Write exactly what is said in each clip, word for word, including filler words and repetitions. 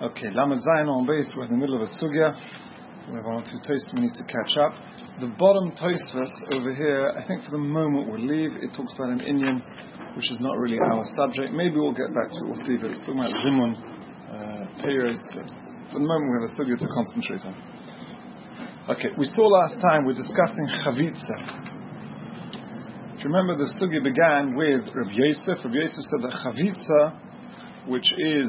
Okay, Lamed Zayin on base, we're in the middle of a sugya. We have one or two Tosfos we need to catch up. The bottom Tosfos over here, I think for the moment we'll leave. It talks about an inyan, which is not really our subject. Maybe we'll get back to it, we'll see, but it's talking about Zimun, uh, Peiros. For the moment we have a sugya to concentrate on. Okay, we saw last time, we're discussing Chavitza. If you remember, the sugya began with Rabbi Yosef. Rabbi Yosef said that Chavitza, which is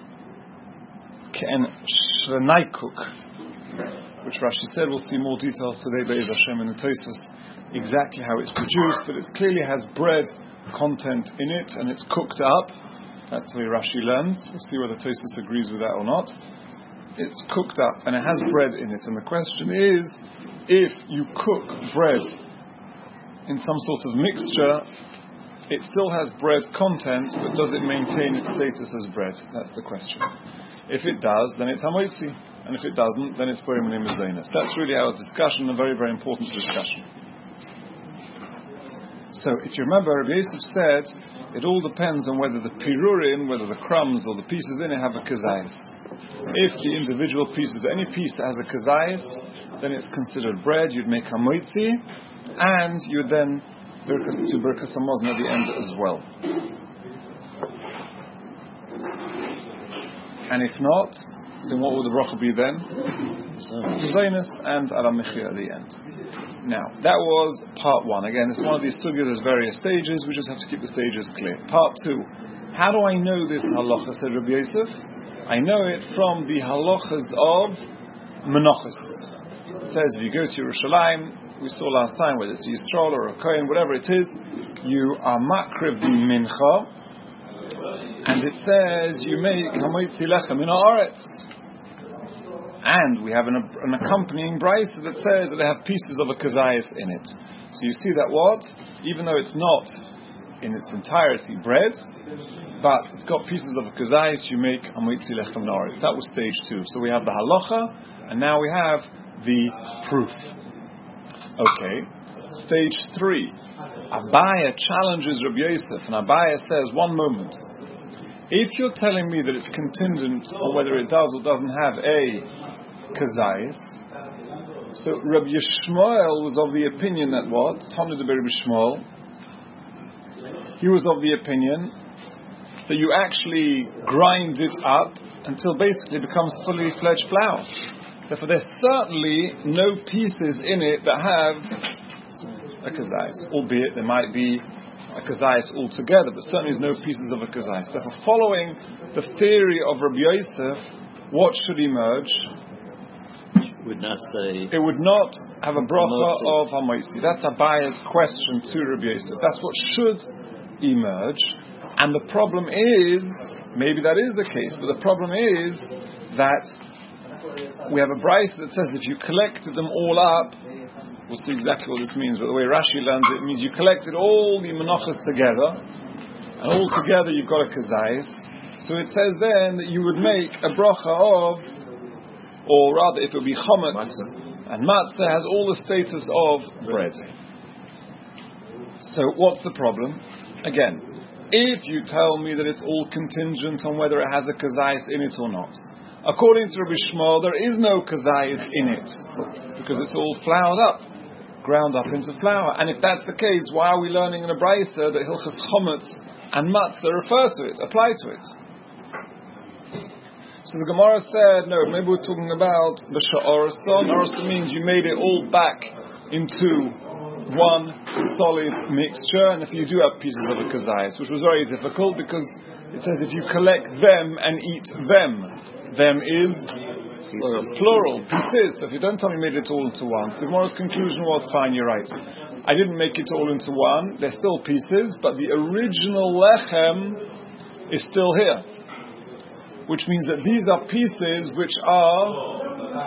Ken Shrenaikuk, which Rashi said, we'll see more details today, Be'ez Hashem, in the Tosfos, exactly how it's produced, but it clearly has bread content in it, and it's cooked up. That's the way Rashi learns. We'll see whether Tosfos agrees with that or not. It's cooked up, and it has bread in it, and the question is, if you cook bread in some sort of mixture, it still has bread content, but does it maintain its status as bread? That's the question. If it does, then it's hamotzi, and if it doesn't, then it's borim l'mezainis. That's really our discussion, a very, very important discussion. So, if you remember, Rabbi Yosef said it all depends on whether the pirurin, whether the crumbs or the pieces in it have a kazayis. If the individual pieces, any piece that has a kazayis, then it's considered bread. You'd make hamotzi, and you would then birkas to birkas hamazon at the end as well. And if not, then what would the bracha be then? Zaynis and aram mechir at the end. Now, that was part one. Again, it's one of these sugyas, there's various stages, we just have to keep the stages clear. Part two. How do I know this halacha, said Rabbi Yosef? I know it from the halachas of menachos. It says if you go to Yerushalayim, we saw last time, whether it's Yisrael or a Kohen, whatever it is, you are makriv the mincha, and it says you make hamotzi lechem in haaretz. And we have an, an accompanying brayta that says that they have pieces of a kazayis in it. So you see that what? Even though it's not in its entirety bread, but it's got pieces of a kazayis, you make hamotzi lechem in haaretz. That was stage two. So we have the halacha, and now we have the proof. Okay, stage three. Abaya challenges Rabbi Yosef, and Abaya says, one moment. If you're telling me that it's contingent on whether it does or doesn't have a kazayis, so Rabbi Yishmael was of the opinion that what? Talmud de Rabbi Yishmael, he was of the opinion that you actually grind it up until basically it becomes fully fledged flour. Therefore, there's certainly no pieces in it that have a kazayis, albeit there might be a kazayis altogether, but certainly there's no pieces of a kazayis. Therefore, following the theory of Rabbi Yosef, what should emerge? Would not say. It would not have a bracha of hamotzi. That's Abaya's question to Rabbi Yosef. That's what should emerge. And the problem is, maybe that is the case, but the problem is that we have a brayta that says if you collected them all up, we'll see exactly what this means, but the way Rashi learns it, it means you collected all the menachos together, and all together you've got a kazayis. So it says then that you would make a bracha of, or rather if it would be chometz, and matzah has all the status of bread. So what's the problem? Again, if you tell me that it's all contingent on whether it has a kazayis in it or not, according to Rabbi Shmuel, there is no kazayis in it, because it's all floured up, ground up into flour. And if that's the case, why are we learning in a brayta that hilchas chometz and matzah refer to it, apply to it? So the Gemara said, no, maybe we're talking about the sha'arason. Sha'arason means you made it all back into one solid mixture, and if you do have pieces of a kazayis, which was very difficult because it says if you collect them and eat them, them is plural, plural pieces. So if you don't tell me you made it all into one, so the Gemara's conclusion was fine, you're right. I didn't make it all into one, they're still pieces, but the original lechem is still here. Which means that these are pieces which are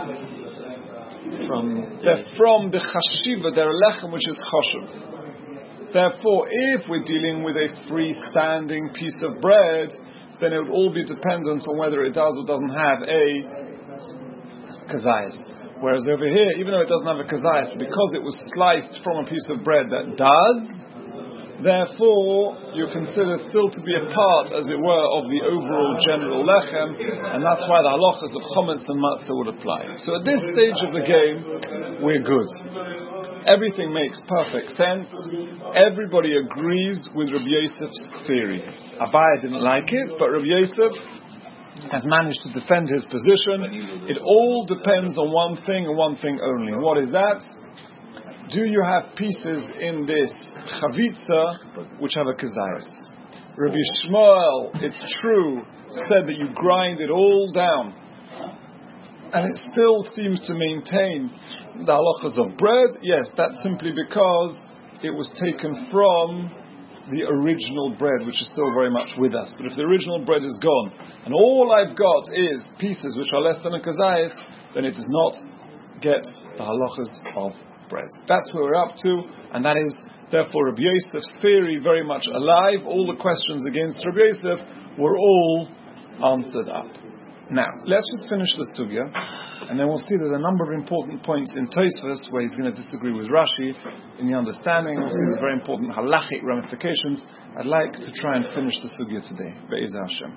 from, they're from the chashiva, they're a lechem which is chashuv. Therefore, if we're dealing with a freestanding piece of bread, then it would all be dependent on whether it does or doesn't have a kazayis. Whereas over here, even though it doesn't have a kazayis, because it was sliced from a piece of bread that does, Therefore, you're considered still to be a part, as it were, of the overall general lechem, and that's why the halachas of chometz and matzah would apply. So at this stage of the game, we're good. Everything makes perfect sense. Everybody agrees with Rabbi Yosef's theory. Abaye didn't like it, but Rabbi Yosef has managed to defend his position. It all depends on one thing and one thing only. What is that? Do you have pieces in this chavitza which have a kazayas? Rabbi Shmuel, it's true, said that you grind it all down, and it still seems to maintain the halachas of bread. Yes, that's simply because it was taken from the original bread, which is still very much with us. But if the original bread is gone, and all I've got is pieces which are less than a kazayas, then it does not get the halachas of bread. That's where we're up to, and that is therefore Rabbi Yosef's theory very much alive. All the questions against Rabbi Yosef were all answered up. Now, let's just finish the sugya, and then we'll see there's a number of important points in Tosfos where he's going to disagree with Rashi in the understanding. We'll see there's very important halachic ramifications. I'd like to try and finish the sugya today, Be'ez Hashem.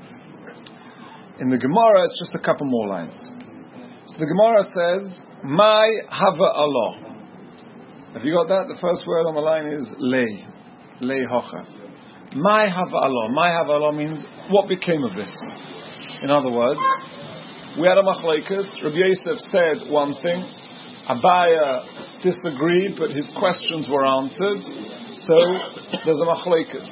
In the Gemara, it's just a couple more lines. So the Gemara says, "My hava Allah." Have you got that? The first word on the line is lei, lei hocha. My hava Allah. My hava Allah means what became of this. In other words, we had a machlekes. Rabbi Yosef said one thing. Abaye disagreed, but his questions were answered. So there's a machlekes.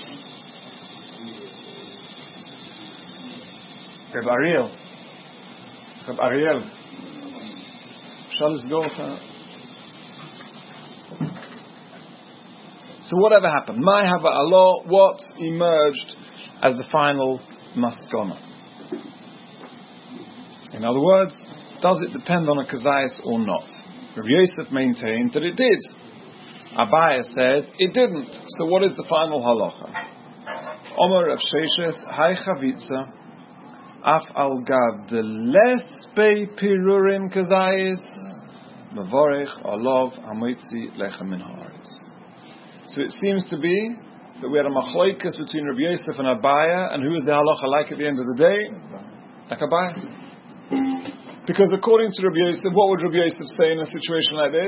Reb Ariel. Reb Ariel. So whatever happened, my hava Allah, what emerged as the final maskana? In other words, does it depend on a kazayas or not? Rabbi Yosef maintained that it did. Abaye said it didn't. So what is the final halacha? Omer Rav Sheshes, Hai Chavitza, Af al Gab de Les Bei Pirurim Kazayis, Mavorech Alav Hamoitzi Lechem Min Haaretz. So it seems to be that we had a machlokes between Rabbi Yosef and Abaye, and who is the halacha like at the end of the day? Like Abaye. Because according to Rabbi Yosef, what would Rabbi Yosef say in a situation like this?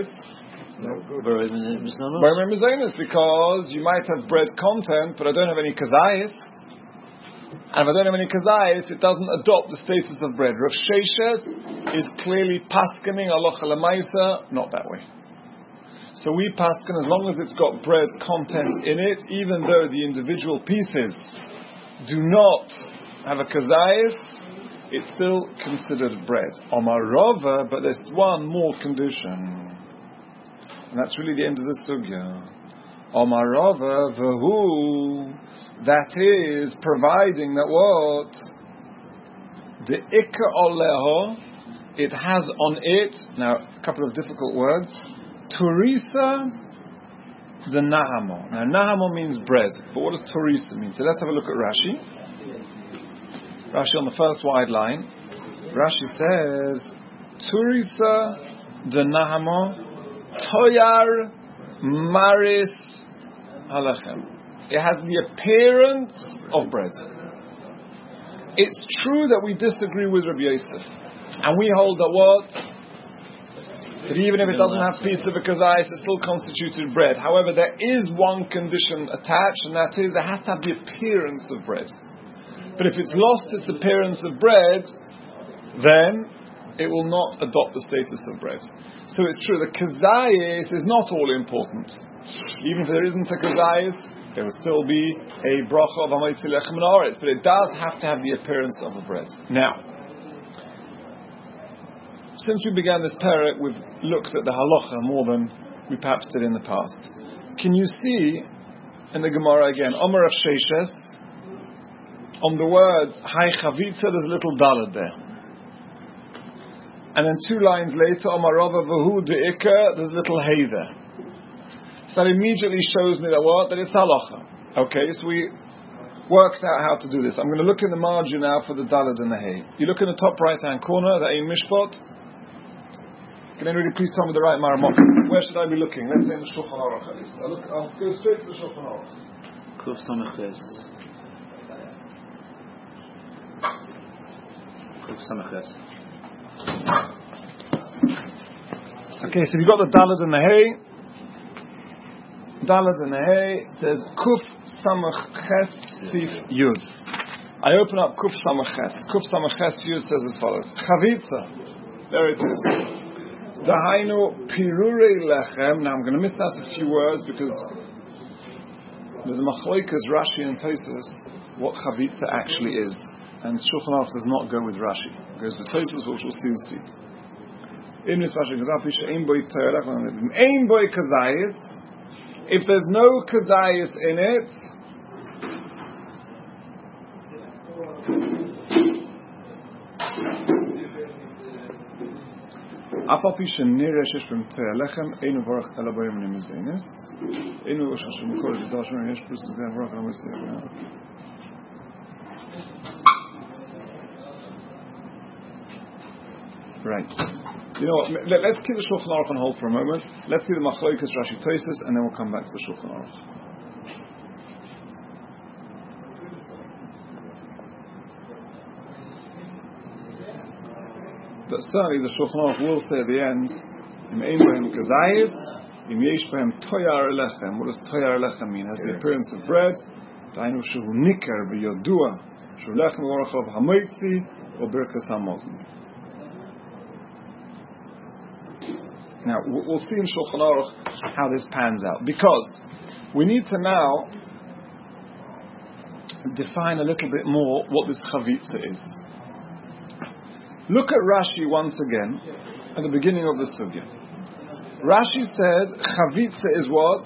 Barim Mizaynus, because you might have bread content, but I don't have any kazayis. And if I don't have any kazayis, it doesn't adopt the status of bread. Rav Sheshes is clearly paskening halacha l'maisa, not that way. So we pasken as long as it's got bread content in it, even though the individual pieces do not have a kazayis, it's still considered bread. Omar Rava, but there's one more condition. And that's really the end of the sugya. Omar Rava, v'hu, that is providing that what? The ikka oleho, it has on it, now a couple of difficult words, turisa the nahamo. Now nahamo means bread, but what does turisa mean? So let's have a look at Rashi. Rashi on the first wide line. Rashi says, turisa the nahamo toyar maris halachem. It has the appearance of bread. It's true that we disagree with Rabbi Yosef, and we hold that what? That even if it doesn't have piece of a kazayis, it's still constituted bread. However, there is one condition attached, and that is it has to have the appearance of bread. But if it's lost its appearance of bread, then it will not adopt the status of bread. So it's true, the kazayis is not all important. Even if there isn't a kazayis, there would still be a bracha of Hamoitzi Lechem Min Haaretz, but it does have to have the appearance of a bread. Now, since we began this parak, we've looked at the halacha more than we perhaps did in the past. Can you see in the Gemara again, Omer Rav Sheshes, on the words Hai Chavitza, there's a little dalad there, and then two lines later, Omar Rava v'hu de'ikka, there's a little hay there. So that immediately shows me that what? That it's halacha. Okay, so we worked out how to do this. I'm going to look in the margin now for the dalad and the hay. You look in the top right hand corner, the Ein Mishpat. Can anybody please tell me the right Maramot? Where should I be looking? Let's say in the Shulchan Aruch at least. I'll, look, I'll go straight to the Shulchan Aruch. Kuf Samach Ches. Kuf Samach Ches. Okay, so you've got the Dalet and the Hey. Dalet and the Hey. It says Kuf Samach Ches Sif Yud. I open up Kuf Samach Ches. Kuf Samach Ches Yud says as follows. Chavitza. There it is. Dahainu Pirurei Lechem. Now I'm going to miss out a few words because there's a Machloikas, Rashi and Tosfos what Chavitza actually is. And Shulchan Aruch does not go with Rashi. It goes with Tosfos, which we'll soon see. In this Rashi goes, Ein boy kazayis. If there's no kazayis in it, Afal pi shenireh shesh b'mtei alechem einu varach ela b'yom nimizenis einu oshash b'mchol v'dal shmer yesh plus v'dal varach ela b'yom. Right. You know what? Let, let's keep the Shulchan Aruch on hold for a moment. Let's see the Machlokas Rashi Tosfos, and then we'll come back to the Shulchan Aruch. But certainly the Shulchan Aruch will say at the end, Im ein bohem kazayis, im yesh bohem toyar lechem. What does toyar lechem mean? It has the appearance of bread. Dainu shehu niker v'yodua, shehu lechem v'orachov hamoitzi, or birkas hamozin. Now, we'll see in Shulchan Aruch how this pans out. Because we need to now define a little bit more what this Chavitza is. Look at Rashi once again at the beginning of the Sugya. Rashi said Chavitza is what?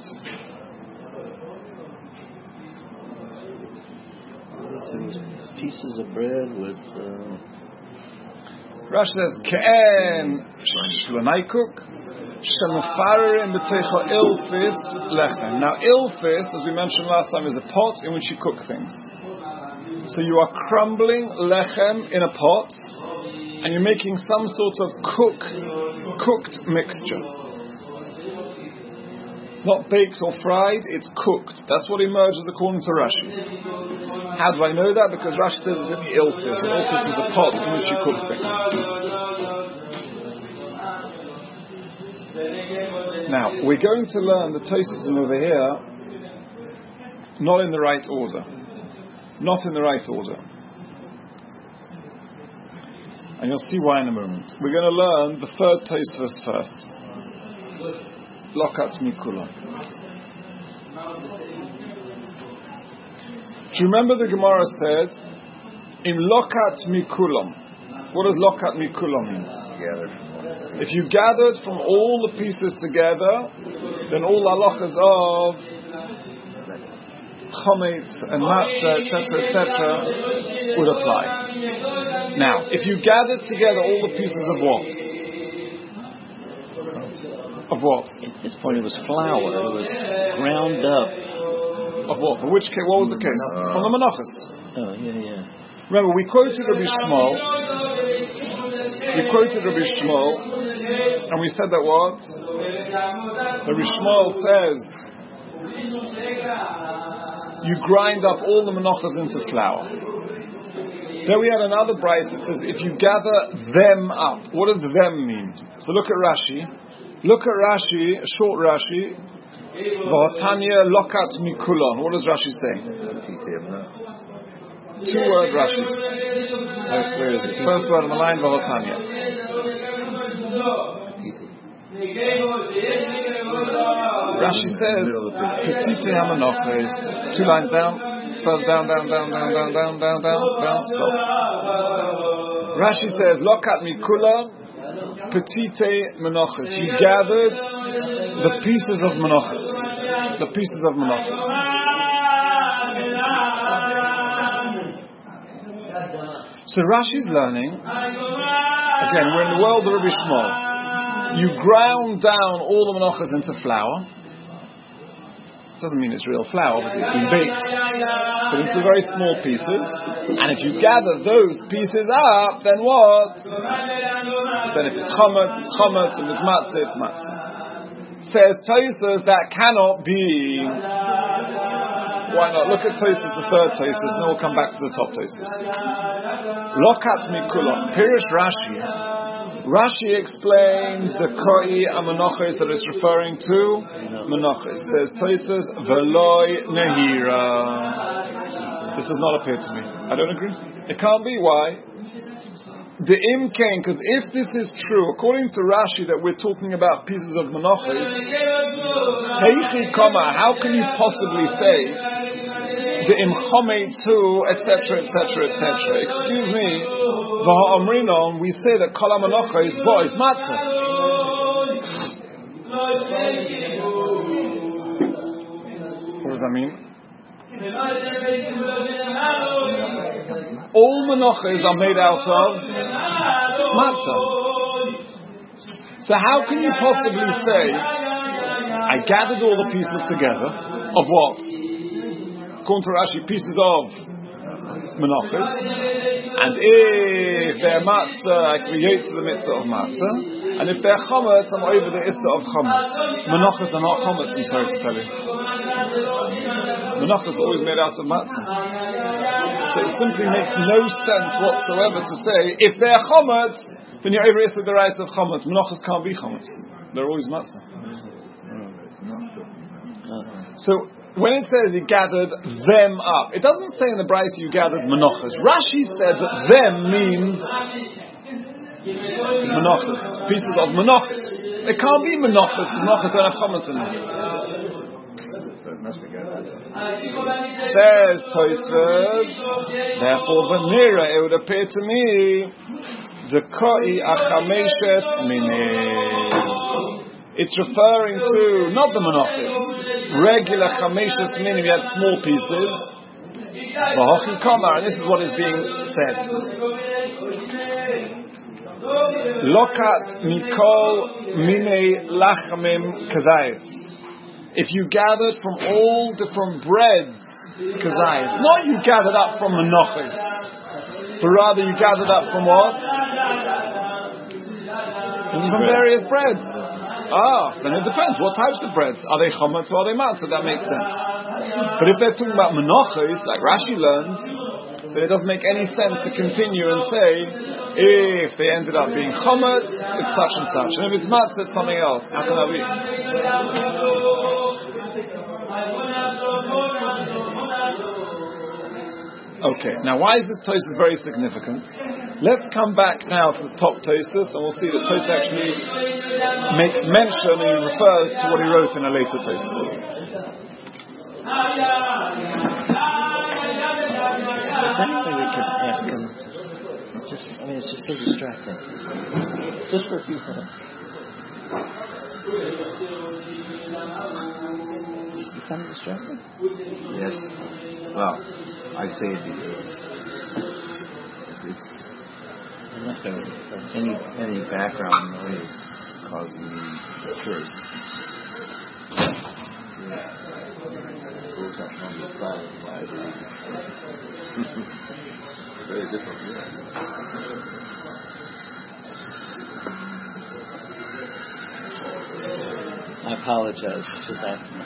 Pieces of bread with... Uh... Rashi says Ke'en Shlenaikuk Shelmefarerim B'teicha Ilfis Lechem. Now Ilfis, as we mentioned last time, is a pot in which you cook things. So you are crumbling lechem in a pot, and you're making some sort of cook, cooked mixture. Not baked or fried, it's cooked. That's what emerges according to Rashi. How do I know that? Because Rashi says it's in the ilfis. The ilfis is the pot in which you cook things. Now, we're going to learn the Tosfos over here, not in the right order. Not in the right order. And you'll see why in a moment. We're going to learn the third Tosfos first. Lokat Mikulam. Do you remember the Gemara said, "Im Lokat Mikulam"? What does Lokat Mikulam mean? If you gathered from all the pieces together, then all halachas of chometz and matzah, et cetera, et cetera, would apply. Now, if you gathered together all the pieces of what? Of what? At this point, it was flour. It was ground up. Of what? For which case? What was the case? Uh, From the menachos. Oh, yeah, yeah. Remember, we quoted Rabbi Shmuel. We quoted Rabbi Shmuel, and we said that what? Rabbi Shmuel says, you grind up all the menachos into flour. Then we had another brayz that says, if you gather them up. What does them mean? So look at Rashi. Look at Rashi, a short Rashi. V'hatanya lokat mikulon. What does Rashi say? Two word Rashi. Where is it? First word on the line, v'hatanya. Rashi says, petite hamanoches. Two lines down, further down, down, down, down, down, down, down, down, down, stop. Rashi says, lokat mikulon. Petite menachos. You gathered the pieces of menachos. The pieces of menachos. So Rashi's learning, again, we're in the world of Rabbi Shmuel. You ground down all the menachos into flour. doesn't mean it's real flour, obviously it's been baked, but into very small pieces. And if you gather those pieces up, then what? Then if it's chametz, it's chametz, and if it's matzah, it's matzah. Says Tosfos, that cannot be. Why not? Look at Tosfos, the third Tosfos, and then we'll come back to the top Tosfos. Lokat mikulon, Pirish Rashi. Rashi explains the koi amanochos that it's referring to menachos. Says Tosfos, veloi nehira. This does not appear to me. I don't agree. It can't be. Why? The imkain, because if this is true, according to Rashi, that we're talking about pieces of menachos, heichi kama, how can you possibly say the imchometzu, et cetera, et cetera, et cetera? Excuse me, v'ha'omrinon, we say that kol ha'menachos bo is matzah. What does that mean? All menachos are made out of matzah. So how can you possibly say, I gathered all the pieces together, of what? According to Rashi, pieces of menachos, and if they're matzah, I create the mitzvah of matzah, and if they're chametz, I'm over the issa of chametz. Menachos are not chametz, I'm sorry to tell you. Menachos are always made out of matzah. So it simply makes no sense whatsoever to say, if they're chametz, then you're over issa the rice of chametz. Menachos can't be chametz. They're always matzah. So when it says you gathered them up, it doesn't say in the Brayso you gathered menachos. Rashi said that them means menachos, pieces of menachos. It can't be menachos because menachos don't have chametz in them. Says Tosfos, therefore v'nira, it would appear to me the koi achameshes minei. It's referring to not the menachos, regular chameshes minei. We had small pieces. V'hochi kamar, and this is what is being said. Lokat mikol minei lachamim kazayis. If you gathered from all different breads, kazayis, not you gathered up from menachos, but rather you gathered up from what? From various breads. Ah, then it depends. What types of breads? Are they chametz or are they matzah? That makes sense. But if they're talking about menachos, like Rashi learns, then it doesn't make any sense to continue and say, if they ended up being chametz, it's such and such. And if it's matzah, it's something else. How can that be? Okay, now why is this Tosfos very significant? Let's come back now to the top Tosfos, and we'll see that Tosfos actually makes mention and he refers to what he wrote in a later Tosfos. Is there any way we could ask him? Just, I mean, it's just so distracting. Just for a few minutes. You find it distracting? Yes. Well, I say it because it's I'm not going to. any any background noise causing me to curse. Yeah. Goes up on the side of my very different. I apologize. It's just happening.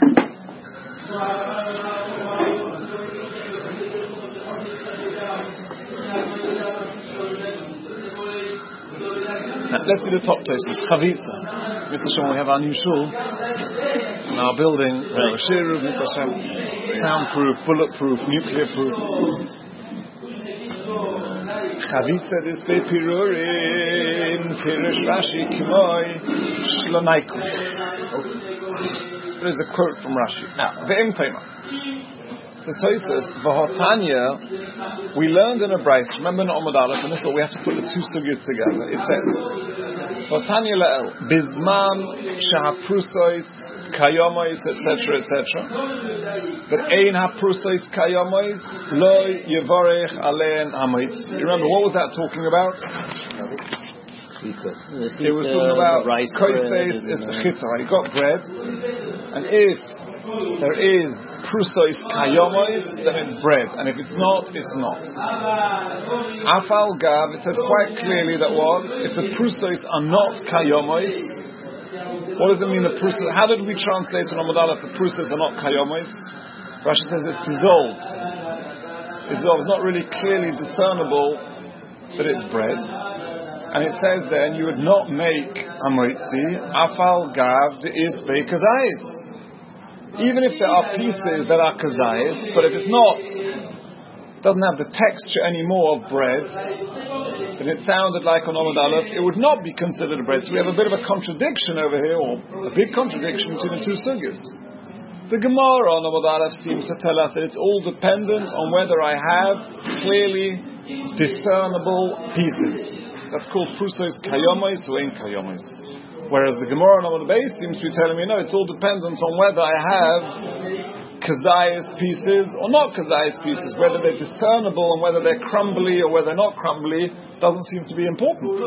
Now, let's do the top Tosfos. Chavitza. Mitzvah Shem, we have our new shul in our building. We have a shiruv, Mitzvah Shem, soundproof, bulletproof, nuclear-proof. Chavitza this bepirurin, Pirish Rashi Kimoi Shlonaiku. There is a quote from Rashi. Now, ve'im tema. So Tosfos, v'hotanya, we learned in a Brayso, remember in Omad Aleph, and this is what we have to put the two sugyas together. It says, v'hotanya le'el, bizman shehaprusois kayomois, et cetera, et cetera. But ein haprusois kayomois, lo yevorech alein hamoitz. You remember, what was that talking about? It was talking about koises is the chitah. You got bread, and if there is prusois kayomois, then it's bread. And if it's not, it's not. Afal gav, it says quite clearly that what? If the prusois are not kayomois, what does it mean the prusois? How did we translate in Amud Aleph the prusois are not kayomois? Rashi says it's dissolved. It's dissolved. It's not really clearly discernible that it's bread. And it says then you would not make amoitzi afal gav de is be kazayis. Even if there are pieces that are kazayis, but if it's not, doesn't have the texture anymore of bread, then it sounded like on Amud Aleph, it would not be considered bread. So we have a bit of a contradiction over here, or a big contradiction between the two sugyas. The Gemara on Amud Aleph seems to tell us that it's all dependent on whether I have clearly discernible pieces. That's called prusos kayomois or ein kayomois. Whereas the Gemara on Amud Beis seems to be telling me, no, it's all dependent on whether I have kazayas pieces or not kazayas pieces. Whether they're discernible and whether they're crumbly or whether they're not crumbly doesn't seem to be important.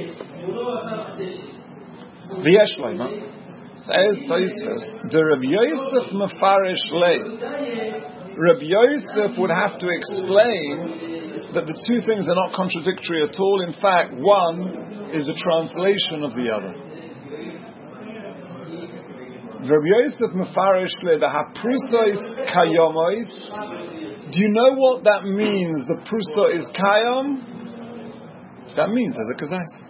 V'yesh leima, says Tosfos, the Rabbi Yosef mefarish lei. Rabbi Yosef would have to explain that the two things are not contradictory at all. In fact, one is the translation of the other. Rabbi Yosef mefarish le v'haprusos kayomois. Do you know what that means? The pruso is kayom. That means as a kazais.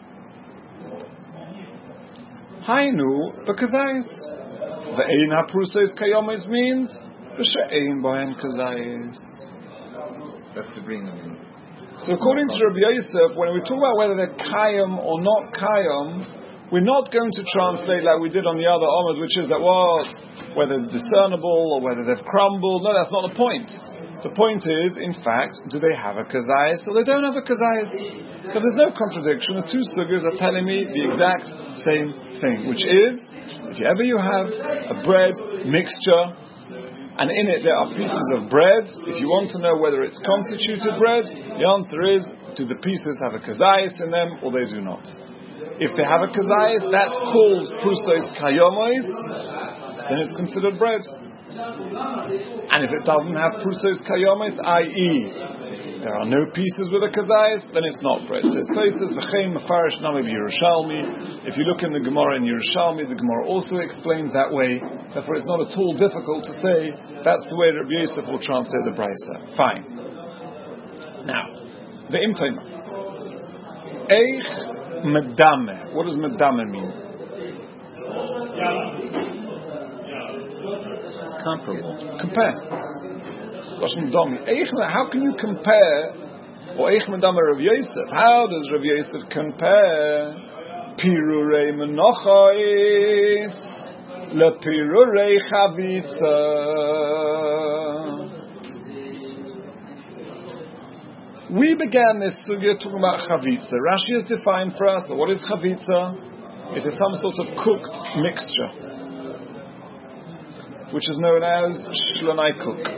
Hainu b'kazais. Ve'ein haprusos kayomois means v'she'ein bohen kazais. That's to bring them in. So according to Rabbi Yosef, when we talk about whether they're kayom or not kayom, we're not going to translate like we did on the other Amud, which is that what, whether they're discernible or whether they've crumbled. No, that's not the point. The point is, in fact, do they have a kazayas or they don't have a kazayas? Because there's no contradiction. The two sugyas are telling me the exact same thing, which is, if ever you have a bread mixture, and in it there are pieces of bread, if you want to know whether it's constituted bread, the answer is, do the pieces have a kazayas in them, or they do not? If they have a kazayas, that's called prusos kayomois, then it's considered bread. And if it doesn't have prusos kayomois, that is, there are no pieces with a kazayas, then it's not bread. It says, v'chein mefarish nami b'Yerushalmi. If you look in the Gemara in Yerushalmi, the Gemara also explains that way. Therefore, it's not at all difficult to say that's the way Rabbi Yosef will translate the Brisa. Fine. Now, the imtayma. Eich medame. What does medame mean? It's comparable. Compare. How can you compare, or Eich medame Rav Yosef? How does Rav Yosef compare pirurei menachos le pirurei chavitza? We began this sugya talking about chavitza. Rashi has defined for us that what is chavitza? It is some sort of cooked mixture, which is known as shlanai kuk.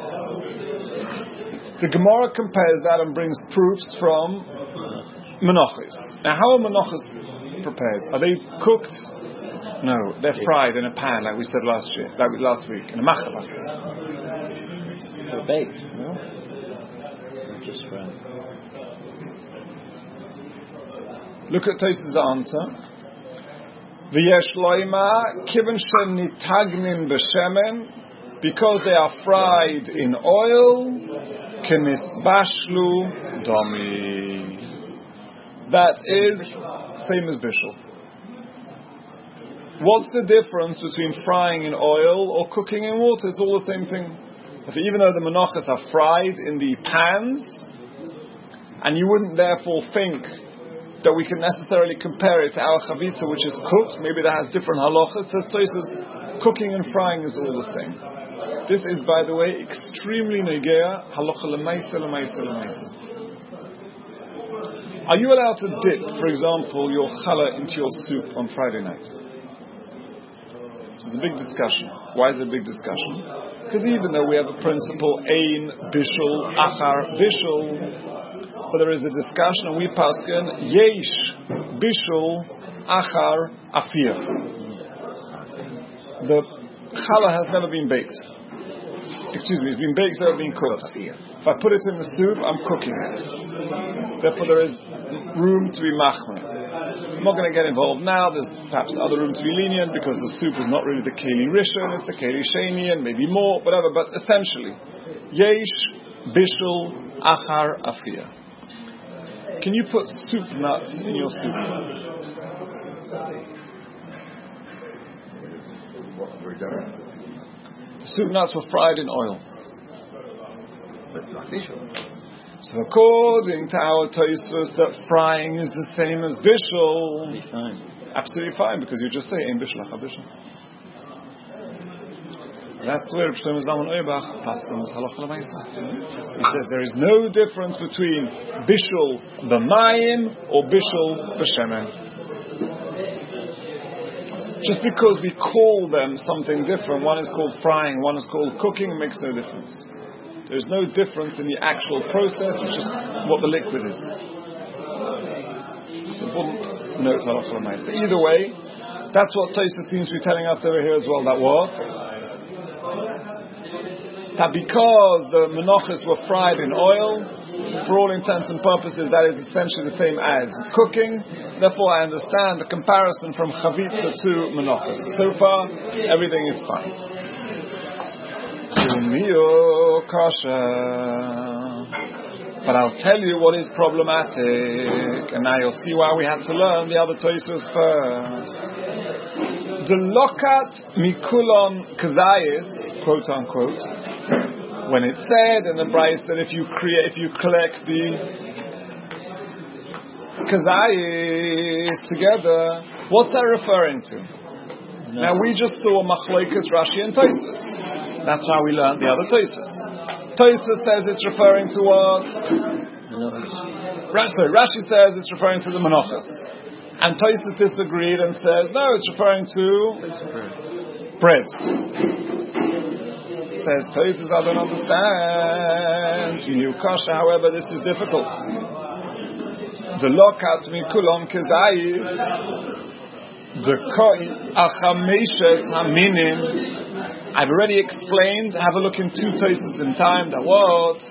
The Gemara compares that and brings proofs from menachos. Now, how are menachos prepared? Are they cooked? No, they're fried in a pan, like we said last year, like last week, in a machabas. They're baked, no? They're just fried. Look at Tosfos' answer. V'yesh loima kiven shenitagnin b'shemen, because they are fried in oil. Kenisbashlu domi. That is same as bishul. What's the difference between frying in oil or cooking in water? It's all the same thing. If even though the menachos are fried in the pans, and you wouldn't therefore think that we can necessarily compare it to our chavitza, which is cooked, maybe that has different halachas. Says Tosfos, cooking and frying is all the same. This is, by the way, extremely negea, halacha lemaisa, lemaisa, lemaisa. Are you allowed to dip, for example, your challah into your soup on Friday night? This is a big discussion. Why is it a big discussion? Because even though we have a principle, ein, bishul, achar, bishul, but there is a discussion, and we pasken, yesh, bishul, achar, afir. The challah has never been baked. Excuse me, it's been baked, it's never been cooked. If I put it in the soup, I'm cooking it. Therefore, there is room to be machmir. I'm not going to get involved now. There's perhaps other room to be lenient because the soup is not really the keli rishon, it's the keli sheni, and maybe more, whatever. But essentially, yesh bishul achar afia. Can you put soup nuts in your soup? The soup nuts were fried in oil. So according to our Tosfos, that frying is the same as bishul. Be fine. Absolutely fine, because you just say ein bishul achar bishul. That's where Shlomo Zalman Auerbach paskins halacha l'maisa. He says there is no difference between bishul b'mayim or bishul b'shemen. Just because we call them something different, one is called frying, one is called cooking, it makes no difference. There's no difference in the actual process, it's just what the liquid is. It's important to note halacha l'maisa. Either way, that's what Tosfos seems to be telling us over here as well, that what? That because the menachos were fried in oil, for all intents and purposes, that is essentially the same as cooking. Therefore, I understand the comparison from chavitza to menachos. So far, everything is fine. But I'll tell you what is problematic, and now you'll see why we had to learn the other Tosfos first. The lokat mikulon kazayis, quote unquote, when it said in the Bryce that if you create, if you collect the kazayis together, what's that referring to? No. Now we just saw Machlokes Rashi and Tosfos. That's how we learned the other Tosfos. Tosfos says it's referring to what? Rashi, sorry, Rashi says it's referring to the menachos. And Tosfos disagreed and says, no, it's referring to bread. Says Tosfos, I don't understand. You kasha, however, this is difficult. The lokat mikulon kezayis, the koi achameshes haminim. I've already explained. Have a look in two Tosfos in time. That what?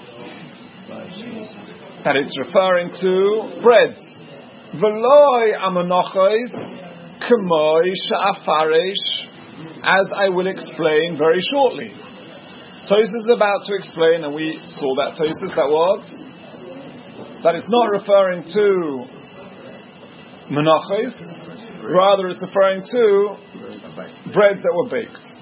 That it's referring to bread. V'loi amonachos k'moi she'afaresh, as I will explain very shortly. Tosfos is about to explain, and we saw that Tosfos, that what? That it's not referring to menachos, rather it's referring to breads that were baked.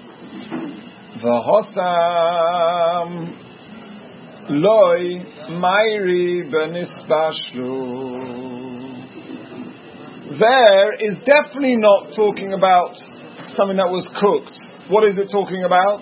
V'hosam loi mayri benisbashlu. There is definitely not talking about something that was cooked. What is it talking about?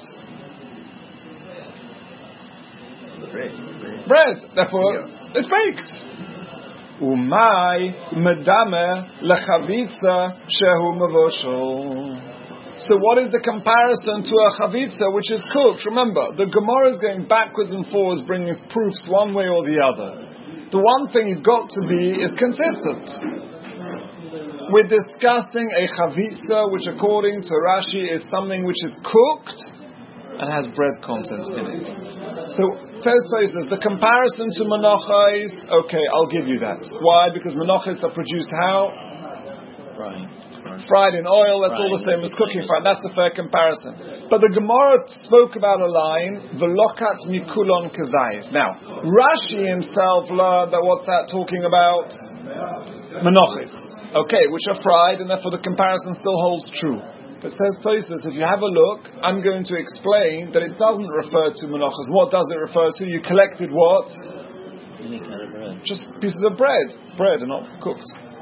Bread. Bread. Therefore, yeah. It's baked. Umay medame lechavitza shehu mevoshel. So what is the comparison to a chavitza which is cooked? Remember, the Gemara is going backwards and forwards, bringing proofs one way or the other. The one thing you've got to be is consistent. We're discussing a chavitza, which according to Rashi is something which is cooked and has bread content in it. So Tosfos says the comparison to menachos, okay, I'll give you that. Why? Because menachos are produced how? Frying. Fried in oil, that's all the same as cooking fried. That's a fair comparison. But the Gemara spoke about a line, V'lokat mikulon kazayis. Now, Rashi himself learned that what's that talking about? Menachos. Okay, which are fried, and therefore the comparison still holds true. But says Tosfos, if you have a look, I'm going to explain that it doesn't refer to menachos. What does it refer to? You collected what? Any kind of bread. Just pieces of bread. Bread and not cooked.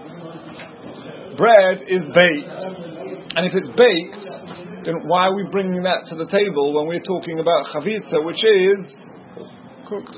Bread is baked. And if it's baked, then why are we bringing that to the table when we're talking about chavitza, which is cooked?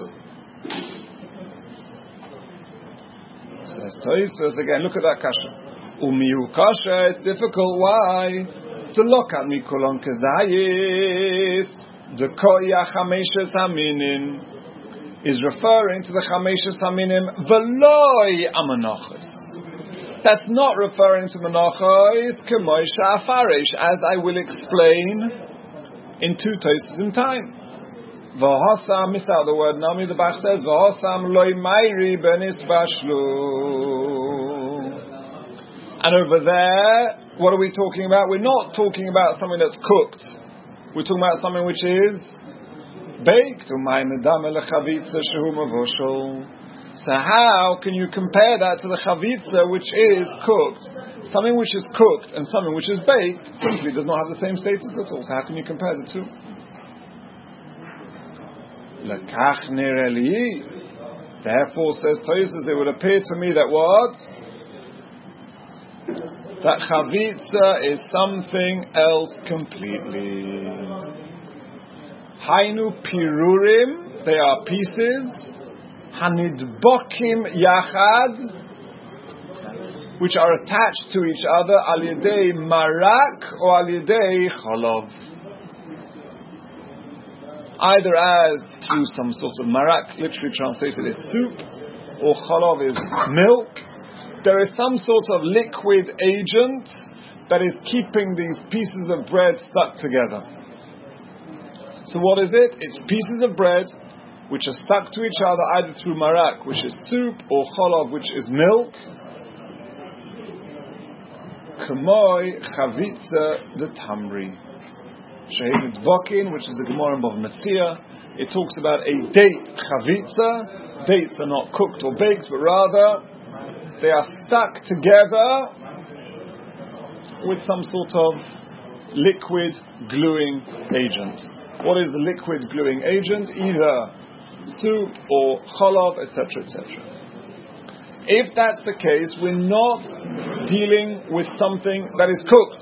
Says Tosfos again, look at that kasha. Umiu kasha, it's difficult. Why? To look at mikolon kezayis. The koya chameshes haminim is referring to the chameshes haminim veloi amanachos. That's not referring to menachos k'moy she'afarish, as I will explain in two Tosfos in time. V'hosam, miss out the word nami, the Bach says, v'hosam loy mayri benis bashlu. And over there, what are we talking about? We're not talking about something that's cooked. We're talking about something which is baked. So how can you compare that to the chavitza which is cooked? Something which is cooked and something which is baked simply does not have the same status at all. So how can you compare the two? Therefore, says Tosfos, it would appear to me that what? That chavitza is something else completely. Hainu pirurim, they are pieces. Hanidbokim yachad, which are attached to each other. Al yedei marak or al yedei cholov. Either as through some sort of marak, literally translated as soup, or cholov is milk. There is some sort of liquid agent that is keeping these pieces of bread stuck together. So what is it? It's pieces of bread which are stuck to each other either through marak, which is soup, or cholov, which is milk. K'moy chavitza de tamri. She'ed dvokin, which is the Gemara in Bava Metzia. It talks about a date chavitza. Dates are not cooked or baked, but rather they are stuck together with some sort of liquid gluing agent. What is the liquid gluing agent? Either soup or cholov, et cetera, et cetera. If that's the case, we're not dealing with something that is cooked.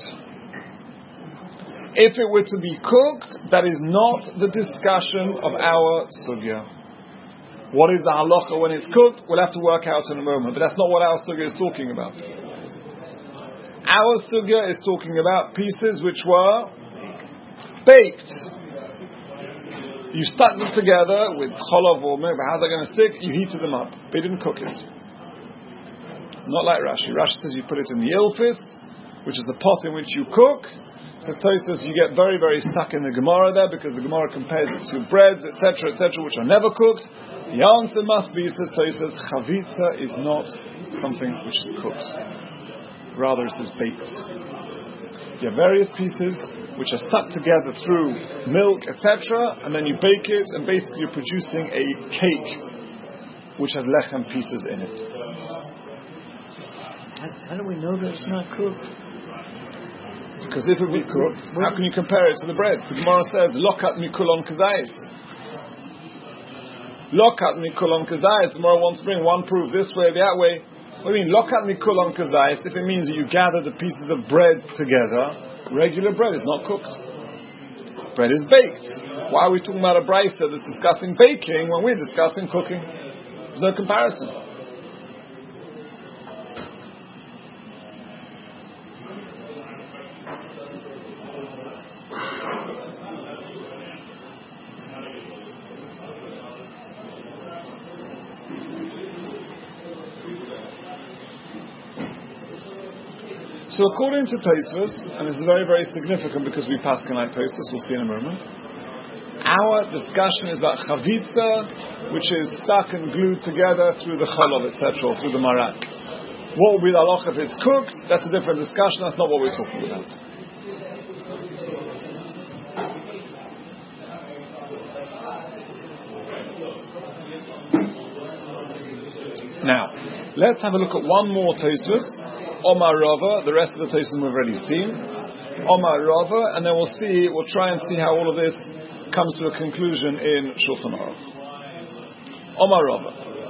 If it were to be cooked, that is not the discussion of our sugya. What is the halacha when it's cooked? We'll have to work out in a moment, but that's not what our sugya is talking about. Our sugya is talking about pieces which were baked. You stuck them together with cholov or milk. How's that going to stick? You heated them up. They didn't cook it. Not like Rashi. Rashi says you put it in the ilfis, which is the pot in which you cook. Says Tosfos, you get very, very stuck in the Gemara there because the Gemara compares it to breads, et cetera, et cetera, which are never cooked. The answer must be, says Tosfos, chavitza is not something which is cooked. Rather, it is baked. You have various pieces which are stuck together through milk, et cetera, and then you bake it, and basically you're producing a cake which has lechem pieces in it. How, how do we know that it's not cooked? Because if it be cooked, how can you compare it to the bread? The Gemara says, "Lokat mikulon kazayis." Lokat mikulon kazayis. The Gemara wants to bring one proof this way, that way. What do you mean, lokat mikulon kazayis? If it means that you gather the pieces of bread together, regular bread is not cooked. Bread is baked. Why are we talking about a brayso that's discussing baking when we're discussing cooking? There's no comparison. So according to Tosfos, and this is very, very significant because we pass like Tosfos, we'll see in a moment, our discussion is about chavitza, which is stuck and glued together through the cholov, et cetera, or through the marak. What will be the halacha if it's cooked? That's a different discussion, that's not what we're talking about. Now, let's have a look at one more Tosfos. Omar Rava, the rest of the Tosfos we've already seen. Omar Rava, and then we'll see, we'll try and see how all of this comes to a conclusion in Shulchan Aruch. Omar Rava.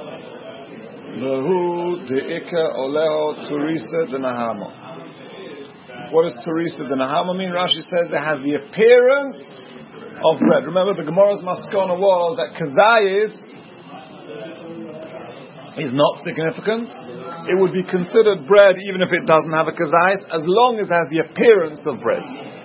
Lehu de'ika oleho turisa denahama. What does turisa denahama mean? Rashi says it has the appearance of bread. Remember, the Gemara's maskana was that kazayis is not significant. It would be considered bread even if it doesn't have a kazayis, as long as it has the appearance of bread.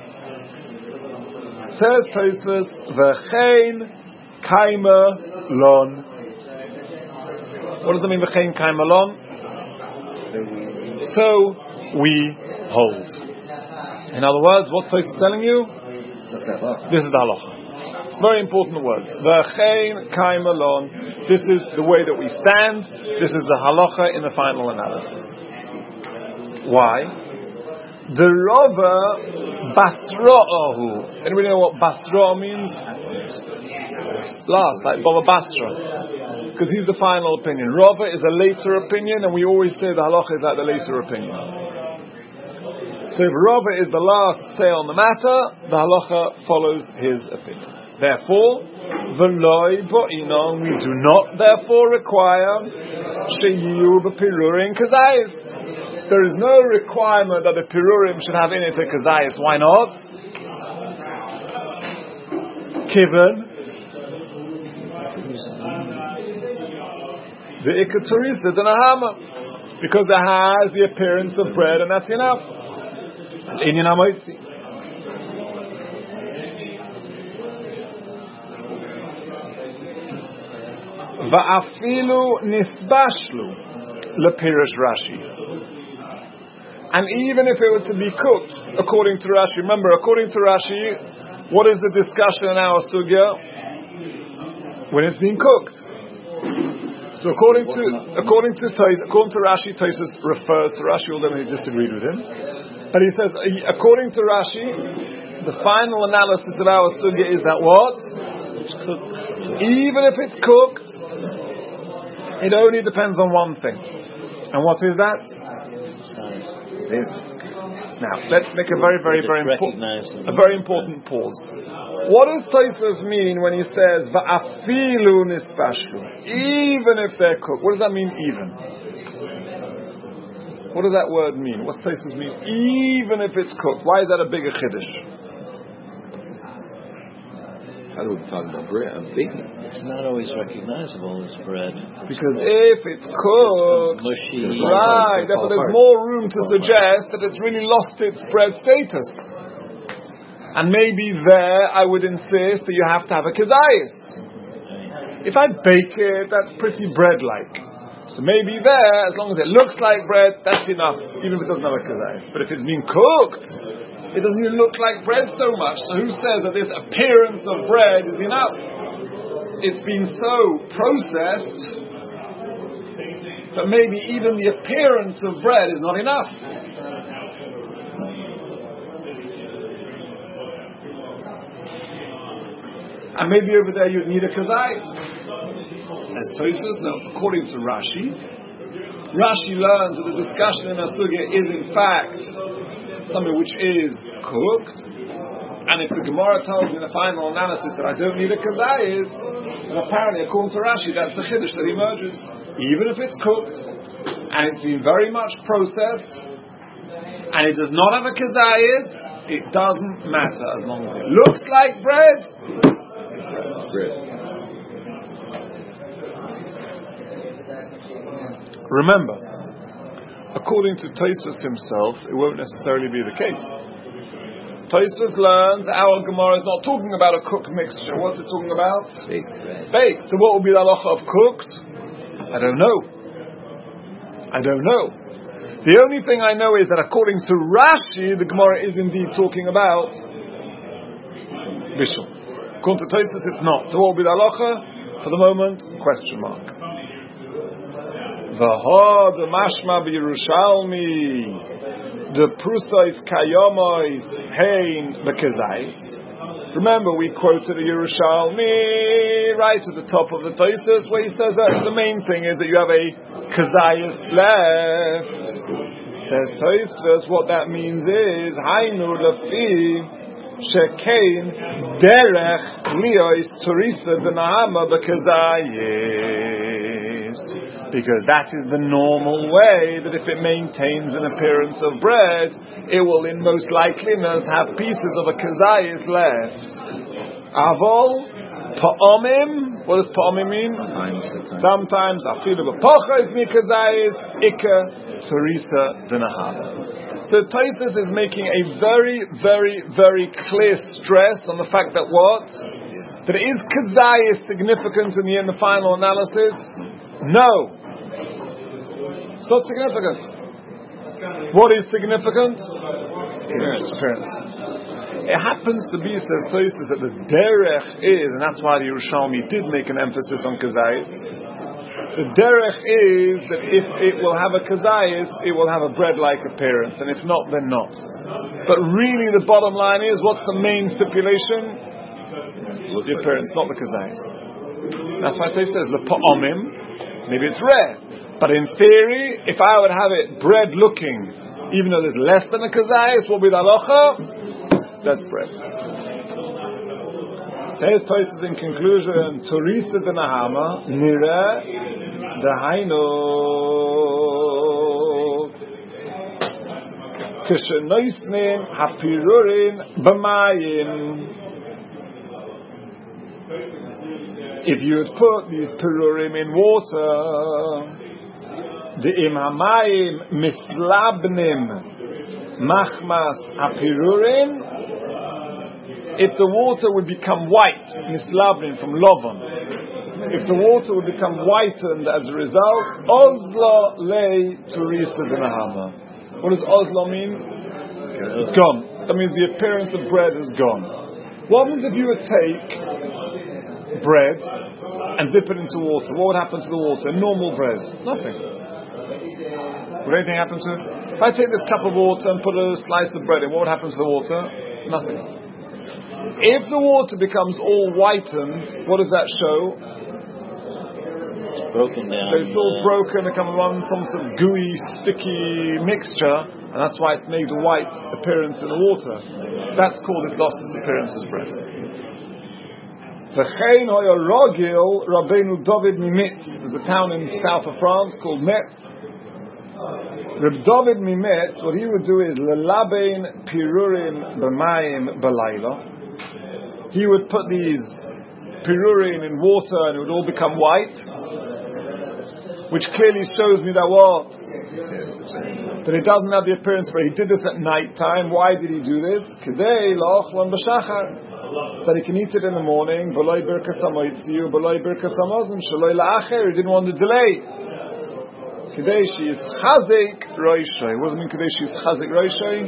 Says Tosfos, v'chein kaima lon. What does it mean, v'chein kaima lon? So we hold. In other words, what Tosfos is telling you? This is the halacha. Very important words. V'chein kaim alon. This is the way that we stand. This is the halacha in the final analysis. Why? The Rava Basra'ahu. Anybody know what Basra means? Last, like Baba Basra. Because he's the final opinion. Rava is a later opinion, and we always say the halacha is like the later opinion. So if Rava is the last say on the matter, the halacha follows his opinion. Therefore, v'loi bo'inon, we do not therefore require sheyu b'pirurim kazayis. There is no requirement that the pirurim should have in it a kazayis. Why not? Kiven the ikaturis the danahama, because it has the appearance of bread, and that's enough. Inyan hamoitzi. Va'afilu nisbashlu lepirish Rashi. And even if it were to be cooked, according to Rashi, remember, according to Rashi, what is the discussion in our sugya? When it's being cooked. So according to according to Tais, according to Rashi, Tosfos refers to Rashi, although he disagreed with him. But he says, according to Rashi, the final analysis of our sugya is that what? Even if it's cooked, it only depends on one thing. And what is that? Now, let's make a very, very, very important, a very important pause. What does Tosfos mean when he says "Va'afilu nisbashlu"? Even if they're cooked, what does that mean? Even. What does that word mean? What does Tosfos mean? Even if it's cooked, why is that a bigger chiddush? I don't talk about bread. I'm thinking it's not always recognizable as bread. Because if it's cooked, mushy, right, therefore there's more room to suggest that it's really lost its bread status. And maybe there I would insist that you have to have a kazayis. If I bake it, that's pretty bread-like. So maybe there, as long as it looks like bread, that's enough, even if it doesn't have a kazayis. But if it's been cooked, it doesn't even look like bread so much. So who says that this appearance of bread is enough? It's been so processed that maybe even the appearance of bread is not enough. And maybe over there you'd need a kazayis. Says Tosfos, no, according to Rashi, Rashi learns that the discussion in a sugya is in fact something which is cooked, and if the Gemara tells me in the final analysis that I don't need a kazayis, then apparently according to Rashi that's the chiddush that emerges. Even if it's cooked and it's been very much processed and it does not have a kazayis, it doesn't matter as long as it looks like bread. It's bread. Remember, according to Tosfos himself, it won't necessarily be the case. Tosfos learns our Gemara is not talking about a cooked mixture. What's it talking about? Baked. Baked. So what will be the halacha of cooked? I don't know. I don't know. The only thing I know is that according to Rashi, the Gemara is indeed talking about bishul. According to Tosfos, it's not. So what will be the halacha? For the moment, question mark. V'ho the mashma b'Yerushalmi the prusais kayomois hein b'kezais. Remember, we quoted a Yerushalmi right at the top of the Tosfos where he says that the main thing is that you have a kazayis left. Says Tosfos, what that means is hainu lafi shekein derech liois turisa denahama b'kezayis. Because that is the normal way that if it maintains an appearance of bread, it will in most likeliness have pieces of a kazayis left. Avol, pa'omim, what does pa'omim mean? Sometimes, afilu b'pocha is mikazayis, ikka, terisa, denahava. So Tosfos is making a very, very, very clear stress on the fact that what? That is kazayis significant in the, in the final analysis? No. It's not significant. What is significant? Appearance. Appearance. It happens to be, says Tosfos, that the derech is, and that's why the Yerushalmi did make an emphasis on kazayis. The derech is that if it will have a kazayis, it will have a bread-like appearance, and if not, then not. But really, the bottom line is, what's the main stipulation? The appearance, not the kazayis. That's why Tosfos says the pa'omim. Maybe it's rare, but in theory, if I would have it bread-looking, even though there's less than a kazayis, what would be the halacha? That's bread. Says Tosfos in conclusion, Torisa v'nahama nira dahainu k'shenoisnin hapirurin b'mayim. If you would put these pirurim in water, the im hamayim mislabnim machmas hapirurim. If the water would become white, mislabnin from lovan, if the water would become whitened as a result, ozla lei turisa v'nahama. What does ozla mean? It's gone. That means the appearance of bread is gone. What happens if you would take bread and dip it into water? What would happen to the water? Normal bread. Nothing. Would anything happen to it? If I take this cup of water and put a slice of bread in, what would happen to the water? Nothing. If the water becomes all whitened, what does that show? It's broken down. That it's all broken, it comes on some sort of gooey, sticky mixture, and that's why it's made a white appearance in the water. That's called it's lost its appearance as bread. V'chein hoya rogil Rabbeinu David Mimet. There's a town in south of France called Met. Reb David Mimet, what he would do is lelabein pirurim b'mayim b'layla. He would put these pirurim in water and it would all become white, which clearly shows me that what? That it doesn't have the appearance, but he did this at night time. Why did he do this? Kedei la'ochlan b'shachar, so that he can eat it in the morning. B'loi birkas hamoitziu, b'loi birkas hamazon, shaloi la'acher. He didn't want to delay. Kedei she is chazik roishay. What does it mean? Kedei she is chazik roishay.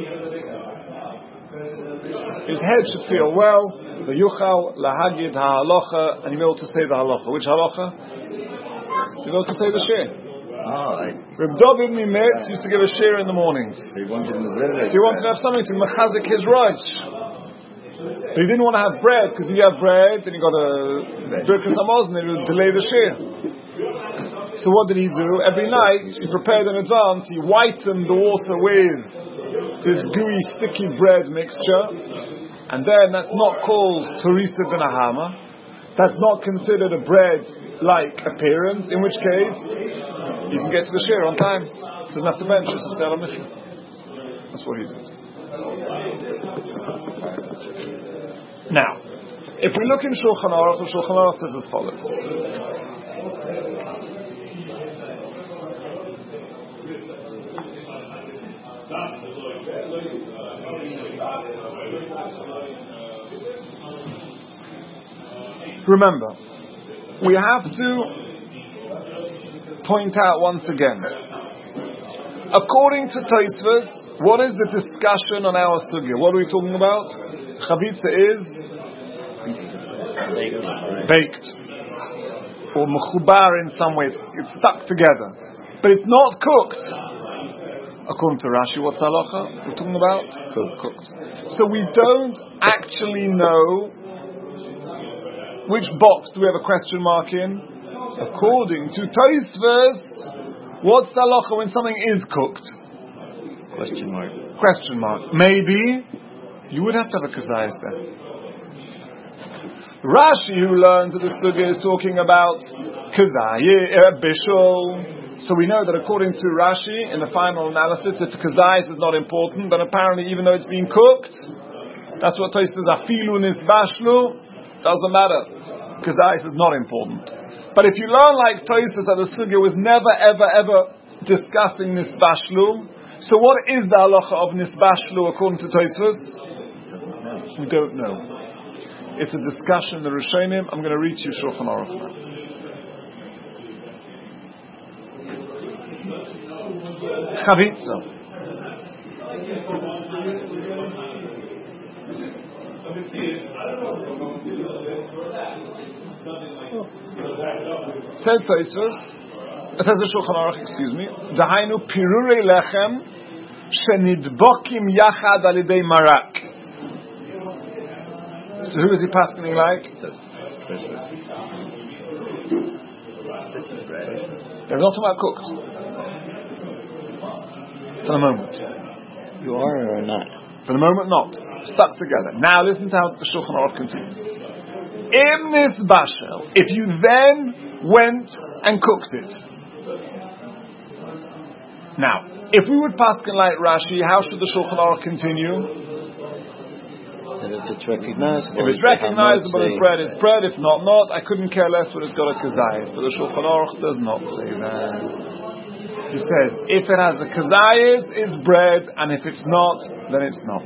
His head should feel well. The yuchal lahagid ha'halacha, and you know to say the halacha. Which halacha? You know to say the shir. Oh, I... Reb David Mimet used to give a shir in the mornings. So he wanted to, so he wanted to have something to mechazik his rosh. But he didn't want to have bread, because if you have bread, then you got a birkas hamazon, and it would delay the shir. So what did he do? Every night, he prepared in advance, he whitened the water with this gooey, sticky bread mixture, and then that's not called Torisa v'nahama. That's not considered a bread-like appearance, in which case, you can get to the shir on time. Doesn't have to bench, it's a Seder Michla. That's what he did. Now, if we look in Shulchan Aruch, the Shulchan Aruch says as follows. Remember, we have to point out once again, according to Tosfos, what is the discussion on our sugya? What are we talking about? Chavitza is baked, baked. Or mechubar in some ways. It's stuck together. But it's not cooked. According to Rashi, what's halacha? We're talking about cooked. cooked. So we don't actually know which box do we have a question mark in. According to Tosfos, what's the halacha when something is cooked? Question mark. Question mark. Maybe you would have to have a kazayas there. Rashi, who learns that the sugya is talking about kazayas, bishul. So we know that according to Rashi, in the final analysis, if kazayas is not important, then apparently even though it's being cooked, that's what Tosfos says, afilu nisbashlu, doesn't matter. Kazayas is not important. But if you learn like Tosfos that the sugya was never, ever, ever discussing nisbashlu, so what is the halacha of nisbashlu according to Tosfos? We don't know. It's a discussion in the Rishonim. I'm going to read to you Shulchan Aruch. Chavitza. Says Tosfos, it says the Shulchan Aruch, excuse me, Dahainu pirurei lechem shenidbokim yachad alidei marak. So who is he passing like? They're not talking about cooked. For the moment. You are or not? For the moment, not. Stuck together. Now listen to how the Shulchan Aruch continues. In this bashel, if you then went and cooked it. Now, if we would paskin like Rashi, how should the Shulchan Aruch continue? If it's recognizable, if it's recognizable as bread, it's bread. If not, not. I couldn't care less when it's got a kazayis. But the Shulchan Aruch does not say that. He says, if it has a kazayis, it's bread, and if it's not, then it's not.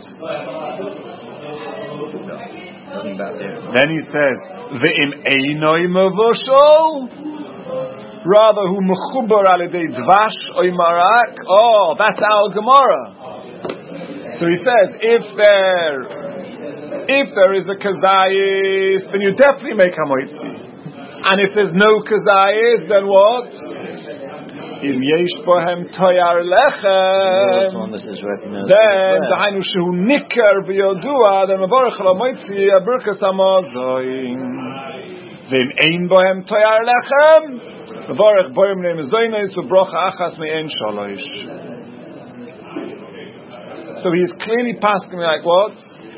Then he says, Ve'im einoi mevoshol, rather hu mechubar alidei dvash oy marak. Oh, that's our Gemara. So he says, if there, if there is a kazayis, then you definitely make hamoitzi. And if there's no kazayis, then what? Im yesh bohem toyar lechem. Then the hainu shehu niker v'yodua. Then mevorach lamoitzi a birkas hamazoin. V'im ein bohem toyar lechem. Mevorach bohem ne'mezoinis v'brocha achas me'en shalosh. So he is clearly passing like what?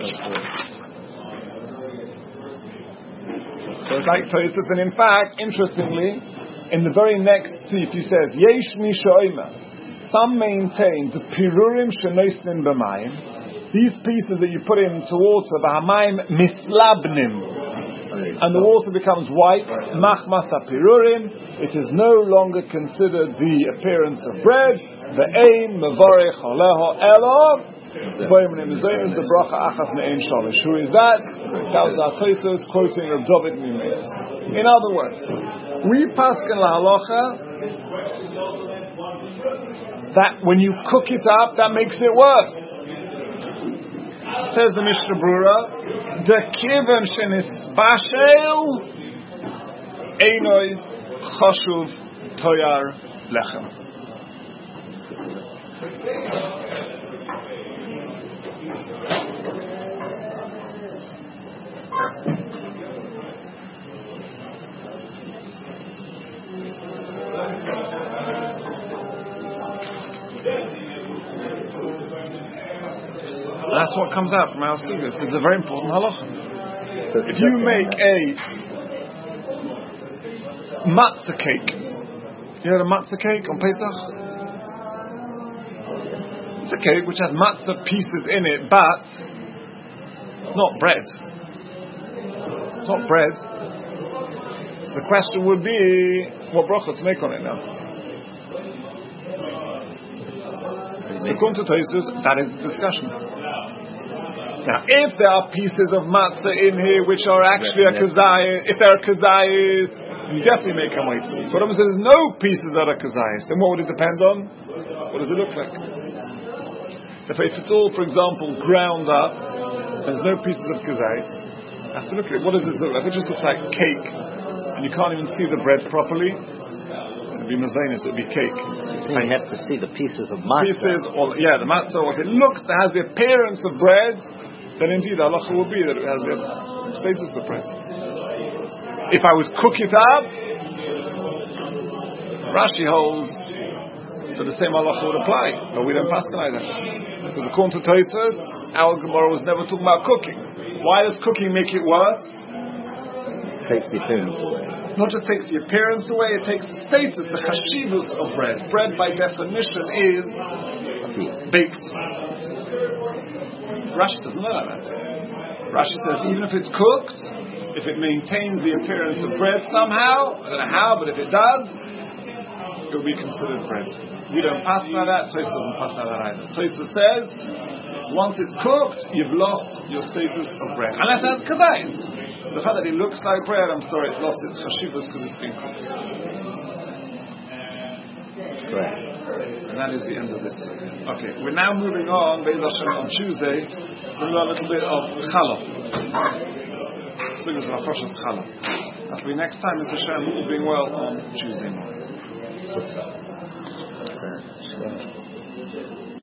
So it's like Tosfos, and in fact, interestingly, in the very next sif he says, Yesh mi sho'ima. Some maintain the pirurim shenoisnin b'mayim. These pieces that you put into water, b'hamayim mislabnim, and the water becomes white. Machmas pirurim. It is no longer considered the appearance of bread. Ve'ein mevorech aleho elo. Who is that? That was our Tosfos quoting of David Mimetz. In other words, we paskin la halacha that when you cook it up, that makes it worse. Says the Mishnah Brura, the kiven shenis bashel einoi chashuv toyar lechem. That's what comes out from our studios. It's a very important halacha. If you make a matzah cake, you know the matzah cake on Pesach? It's a cake which has matzah pieces in it, but it's not bread. It's not bread. So the question would be, what bracha to make on it now? So according to Tosfos, that is the discussion. Now, if there are pieces of matzah in here which are actually a kazayis, if there are kazayis, you definitely make a moitzi. But if there's no pieces that are kazayis, then what would it depend on? What does it look like? If, if it's all, for example, ground up, and there's no pieces of kazayis, I have to look at it. What does this look like? If it just looks like cake, and you can't even see the bread properly, it would be mazonis, it would be cake. So you have to see the pieces of matzah. Pieces, or, yeah, the matzah, or if it looks, it has the appearance of bread, then indeed the halacha will be that it has the status of bread. If I would cook it up, Rashi holds that the same halacha would apply, but we don't pass like that. Because according to Tosfos, our Gemara was never talking about cooking. Why does cooking make it worse? It takes the appearance away. Not just takes the appearance away, it takes the status, the chashivus of bread. Bread by definition is baked. Rashi doesn't know that. Rashi says even if it's cooked, if it maintains the appearance of bread somehow, I don't know how, but if it does, it will be considered bread. We don't pass by that, Tosfos doesn't pass by that either. Tosfos says, once it's cooked, you've lost your status of bread. Unless it has kazayis. The fact that it looks like bread, I'm sorry, it's lost its chashivus because it's been cooked. Correct. And that is the end of this. Okay, we're now moving on, Be'ez Hashem, on Tuesday. We'll learn a little bit of Challah. Sugas Rafashas Challah. That'll be next time, Mister Hashem, all being well on Tuesday morning.